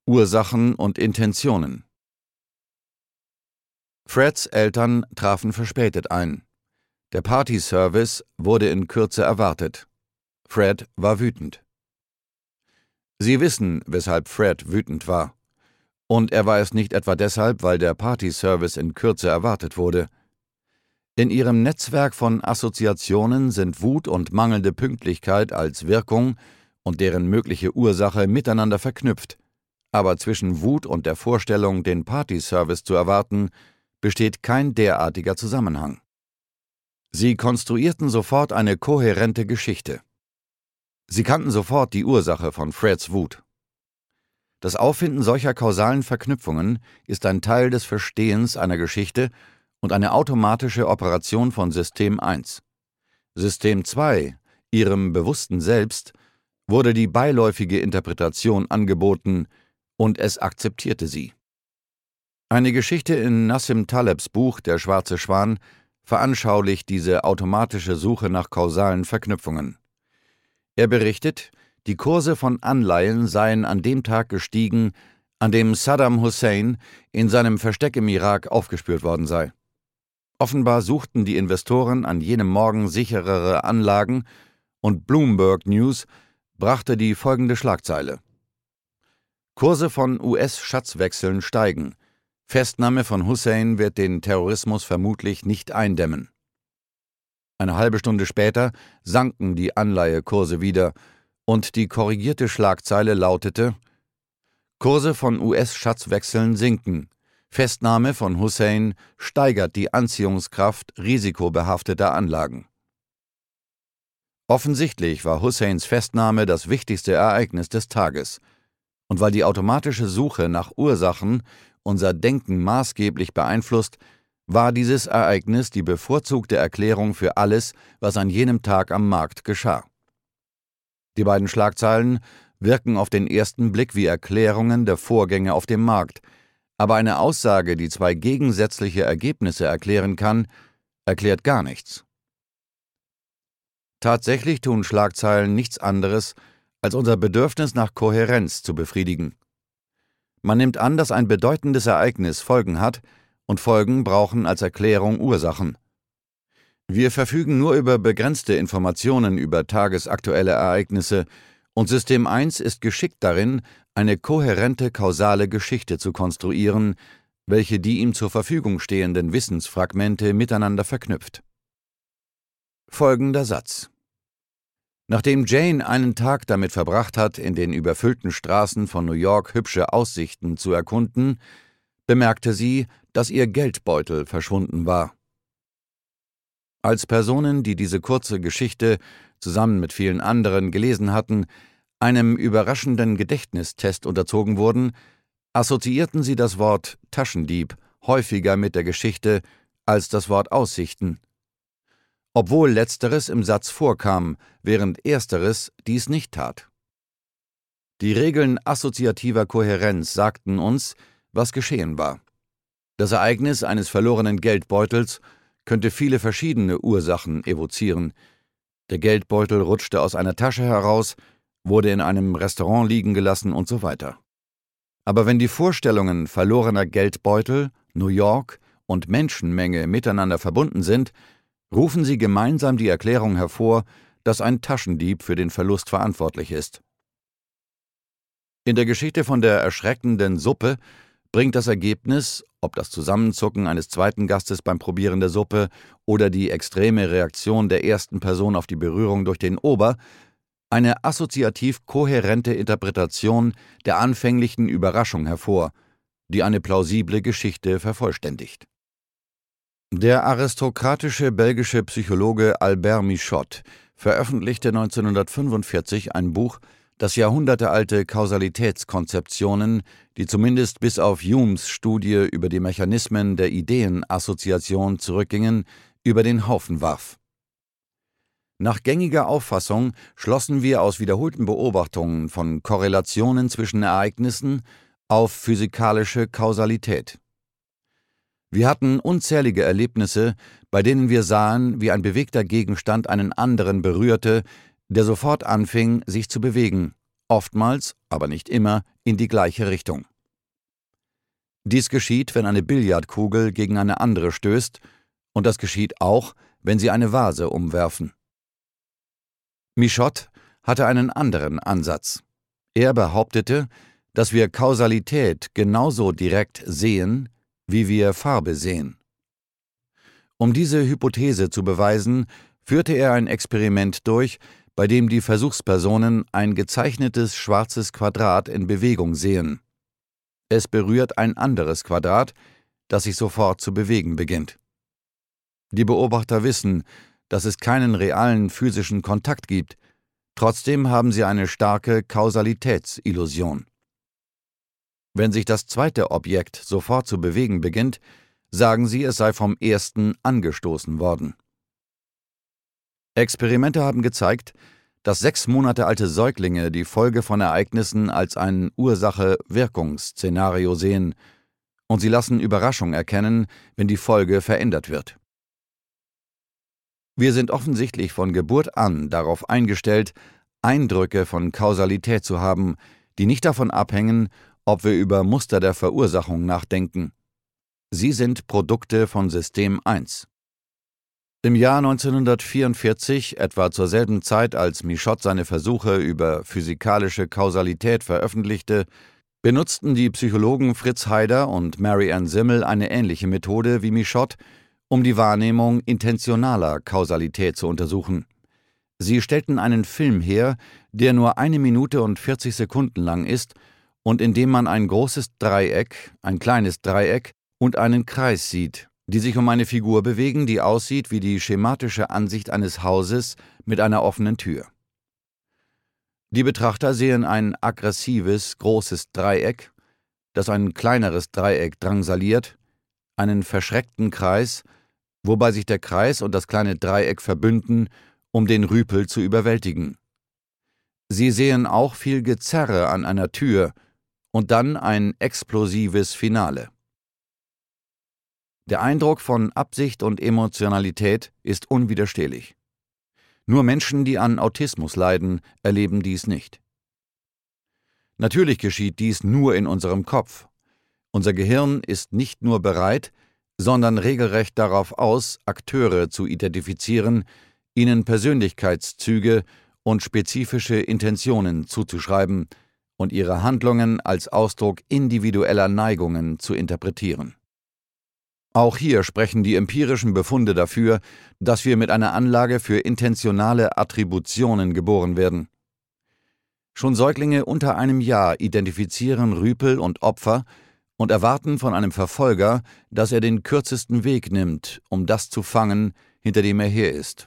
Ursachen und Intentionen. Freds Eltern trafen verspätet ein. Der Partyservice wurde in Kürze erwartet. Fred war wütend. Sie wissen, weshalb Fred wütend war. Und er war es nicht etwa deshalb, weil der Partyservice in Kürze erwartet wurde. In ihrem Netzwerk von Assoziationen sind Wut und mangelnde Pünktlichkeit als Wirkung und deren mögliche Ursache miteinander verknüpft. Aber zwischen Wut und der Vorstellung, den Partyservice zu erwarten, besteht kein derartiger Zusammenhang. Sie konstruierten sofort eine kohärente Geschichte. Sie kannten sofort die Ursache von Freds Wut. Das Auffinden solcher kausalen Verknüpfungen ist ein Teil des Verstehens einer Geschichte und eine automatische Operation von System 1. System 2, ihrem bewussten Selbst, wurde die beiläufige Interpretation angeboten und es akzeptierte sie. Eine Geschichte in Nassim Talebs Buch »Der schwarze Schwan« veranschaulicht diese automatische Suche nach kausalen Verknüpfungen. Er berichtet, die Kurse von Anleihen seien an dem Tag gestiegen, an dem Saddam Hussein in seinem Versteck im Irak aufgespürt worden sei. Offenbar suchten die Investoren an jenem Morgen sicherere Anlagen und Bloomberg News brachte die folgende Schlagzeile: Kurse von US-Schatzwechseln steigen. Festnahme von Hussein wird den Terrorismus vermutlich nicht eindämmen. Eine halbe Stunde später sanken die Anleihekurse wieder und die korrigierte Schlagzeile lautete: Kurse von US-Schatzwechseln sinken. Festnahme von Hussein steigert die Anziehungskraft risikobehafteter Anlagen. Offensichtlich war Husseins Festnahme das wichtigste Ereignis des Tages. Und weil die automatische Suche nach Ursachen unser Denken maßgeblich beeinflusst, war dieses Ereignis die bevorzugte Erklärung für alles, was an jenem Tag am Markt geschah. Die beiden Schlagzeilen wirken auf den ersten Blick wie Erklärungen der Vorgänge auf dem Markt, aber eine Aussage, die zwei gegensätzliche Ergebnisse erklären kann, erklärt gar nichts. Tatsächlich tun Schlagzeilen nichts anderes, als unser Bedürfnis nach Kohärenz zu befriedigen. Man nimmt an, dass ein bedeutendes Ereignis Folgen hat, und Folgen brauchen als Erklärung Ursachen. Wir verfügen nur über begrenzte Informationen über tagesaktuelle Ereignisse, und System 1 ist geschickt darin, eine kohärente kausale Geschichte zu konstruieren, welche die ihm zur Verfügung stehenden Wissensfragmente miteinander verknüpft. Folgender Satz: Nachdem Jane einen Tag damit verbracht hat, in den überfüllten Straßen von New York hübsche Aussichten zu erkunden, bemerkte sie, dass ihr Geldbeutel verschwunden war. Als Personen, die diese kurze Geschichte zusammen mit vielen anderen gelesen hatten, einem überraschenden Gedächtnistest unterzogen wurden, assoziierten sie das Wort Taschendieb häufiger mit der Geschichte als das Wort Aussichten, obwohl letzteres im Satz vorkam, während ersteres dies nicht tat. Die Regeln assoziativer Kohärenz sagten uns, was geschehen war. Das Ereignis eines verlorenen Geldbeutels könnte viele verschiedene Ursachen evozieren. Der Geldbeutel rutschte aus einer Tasche heraus, wurde in einem Restaurant liegen gelassen und so weiter. Aber wenn die Vorstellungen verlorener Geldbeutel, New York und Menschenmenge miteinander verbunden sind, rufen sie gemeinsam die Erklärung hervor, dass ein Taschendieb für den Verlust verantwortlich ist. In der Geschichte von der erschreckenden Suppe bringt das Ergebnis, ob das Zusammenzucken eines zweiten Gastes beim Probieren der Suppe oder die extreme Reaktion der ersten Person auf die Berührung durch den Ober, eine assoziativ kohärente Interpretation der anfänglichen Überraschung hervor, die eine plausible Geschichte vervollständigt. Der aristokratische belgische Psychologe Albert Michot veröffentlichte 1945 ein Buch, das jahrhundertealte Kausalitätskonzeptionen, die zumindest bis auf Humes Studie über die Mechanismen der Ideenassoziation zurückgingen, über den Haufen warf. Nach gängiger Auffassung schlossen wir aus wiederholten Beobachtungen von Korrelationen zwischen Ereignissen auf physikalische Kausalität. Wir hatten unzählige Erlebnisse, bei denen wir sahen, wie ein bewegter Gegenstand einen anderen berührte, der sofort anfing, sich zu bewegen, oftmals, aber nicht immer, in die gleiche Richtung. Dies geschieht, wenn eine Billardkugel gegen eine andere stößt, und das geschieht auch, wenn Sie eine Vase umwerfen. Michotte hatte einen anderen Ansatz. Er behauptete, dass wir Kausalität genauso direkt sehen, wie wir Farbe sehen. Um diese Hypothese zu beweisen, führte er ein Experiment durch, bei dem die Versuchspersonen ein gezeichnetes schwarzes Quadrat in Bewegung sehen. Es berührt ein anderes Quadrat, das sich sofort zu bewegen beginnt. Die Beobachter wissen, dass es keinen realen physischen Kontakt gibt, trotzdem haben sie eine starke Kausalitätsillusion. Wenn sich das zweite Objekt sofort zu bewegen beginnt, sagen sie, es sei vom ersten angestoßen worden. Experimente haben gezeigt, dass 6 Monate alte Säuglinge die Folge von Ereignissen als ein Ursache-Wirkungsszenario sehen, und sie lassen Überraschung erkennen, wenn die Folge verändert wird. Wir sind offensichtlich von Geburt an darauf eingestellt, Eindrücke von Kausalität zu haben, die nicht davon abhängen, ob wir über Muster der Verursachung nachdenken. Sie sind Produkte von System 1. Im Jahr 1944, etwa zur selben Zeit, als Michotte seine Versuche über physikalische Kausalität veröffentlichte, benutzten die Psychologen Fritz Heider und Mary Ann Simmel eine ähnliche Methode wie Michotte, um die Wahrnehmung intentionaler Kausalität zu untersuchen. Sie stellten einen Film her, der nur 1 Minute und 40 Sekunden lang ist und in dem man ein großes Dreieck, ein kleines Dreieck und einen Kreis sieht, die sich um eine Figur bewegen, die aussieht wie die schematische Ansicht eines Hauses mit einer offenen Tür. Die Betrachter sehen ein aggressives, großes Dreieck, das ein kleineres Dreieck drangsaliert, einen verschreckten Kreis, wobei sich der Kreis und das kleine Dreieck verbünden, um den Rüpel zu überwältigen. Sie sehen auch viel Gezerre an einer Tür und dann ein explosives Finale. Der Eindruck von Absicht und Emotionalität ist unwiderstehlich. Nur Menschen, die an Autismus leiden, erleben dies nicht. Natürlich geschieht dies nur in unserem Kopf. Unser Gehirn ist nicht nur bereit, sondern regelrecht darauf aus, Akteure zu identifizieren, ihnen Persönlichkeitszüge und spezifische Intentionen zuzuschreiben und ihre Handlungen als Ausdruck individueller Neigungen zu interpretieren. Auch hier sprechen die empirischen Befunde dafür, dass wir mit einer Anlage für intentionale Attributionen geboren werden. Schon Säuglinge unter einem Jahr identifizieren Rüpel und Opfer und erwarten von einem Verfolger, dass er den kürzesten Weg nimmt, um das zu fangen, hinter dem er her ist.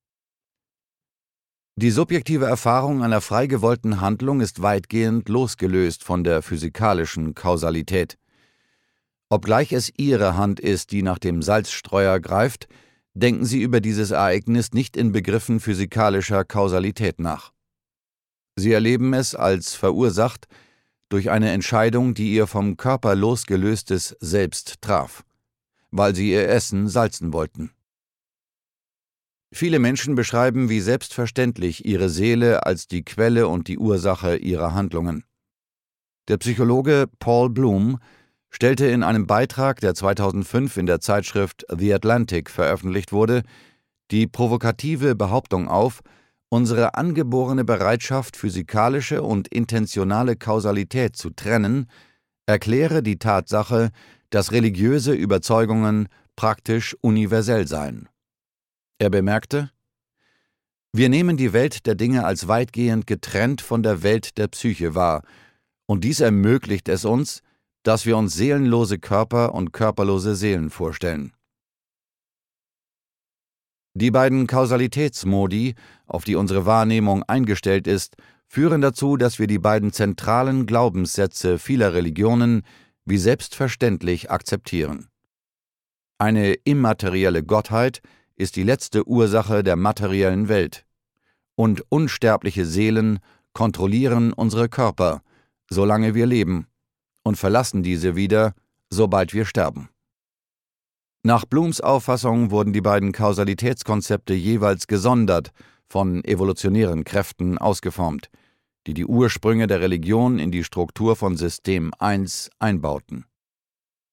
Die subjektive Erfahrung einer frei gewollten Handlung ist weitgehend losgelöst von der physikalischen Kausalität. Obgleich es Ihre Hand ist, die nach dem Salzstreuer greift, denken Sie über dieses Ereignis nicht in Begriffen physikalischer Kausalität nach. Sie erleben es als verursacht durch eine Entscheidung, die Ihr vom Körper losgelöstes Selbst traf, weil Sie Ihr Essen salzen wollten. Viele Menschen beschreiben wie selbstverständlich ihre Seele als die Quelle und die Ursache ihrer Handlungen. Der Psychologe Paul Bloom stellte in einem Beitrag, der 2005 in der Zeitschrift The Atlantic veröffentlicht wurde, die provokative Behauptung auf, unsere angeborene Bereitschaft, physikalische und intentionale Kausalität zu trennen, erkläre die Tatsache, dass religiöse Überzeugungen praktisch universell seien. Er bemerkte: Wir nehmen die Welt der Dinge als weitgehend getrennt von der Welt der Psyche wahr, und dies ermöglicht es uns, dass wir uns seelenlose Körper und körperlose Seelen vorstellen. Die beiden Kausalitätsmodi, auf die unsere Wahrnehmung eingestellt ist, führen dazu, dass wir die beiden zentralen Glaubenssätze vieler Religionen wie selbstverständlich akzeptieren. Eine immaterielle Gottheit ist die letzte Ursache der materiellen Welt, und unsterbliche Seelen kontrollieren unsere Körper, solange wir leben, und verlassen diese wieder, sobald wir sterben. Nach Blooms Auffassung wurden die beiden Kausalitätskonzepte jeweils gesondert von evolutionären Kräften ausgeformt, die die Ursprünge der Religion in die Struktur von System 1 einbauten.